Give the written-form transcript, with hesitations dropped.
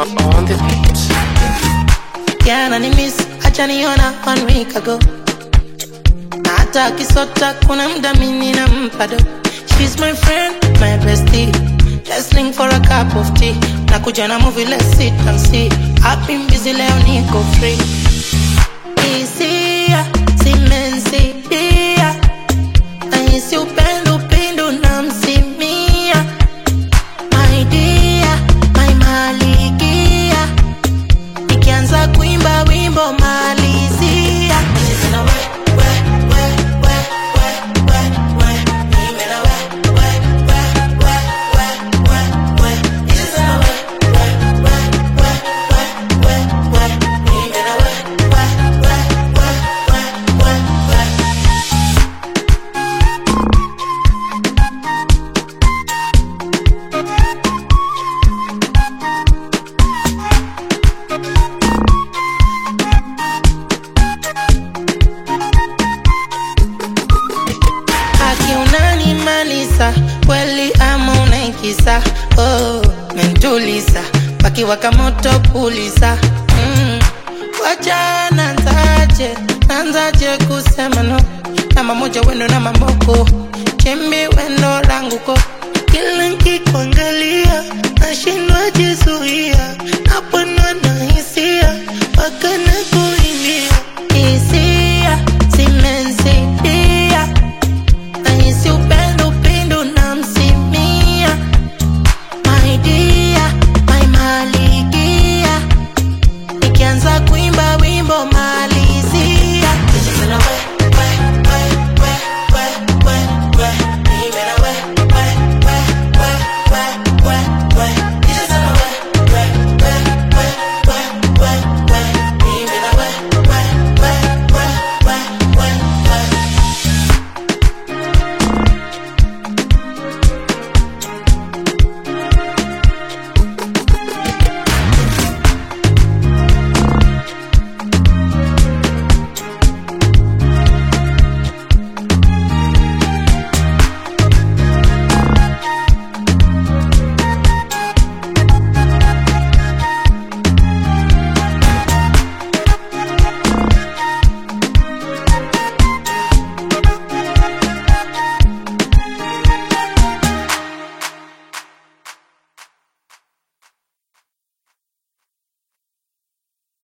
on the beat. Yana ni miss, acha niona 1 week ago. Hata kisota kuna mda mimi nampa do. She's my friend, my bestie. Let's link for a cup of tea. Nakuja na movie, let's sit and see. I've been busy leo niko free. Isia, simensidia. Nahisi upendo upendo na msimia. My dear, my malikia. Nikianza kuimba wimbo malizia. Kweli ama unaikisa. Oh, mentulisa paki waka moto pulisa. Wacha nanzaje kusema no. Namba moja wendo na mamboko. Chembe wendo languko. Kila nkikuangalia nashindwa jizuia.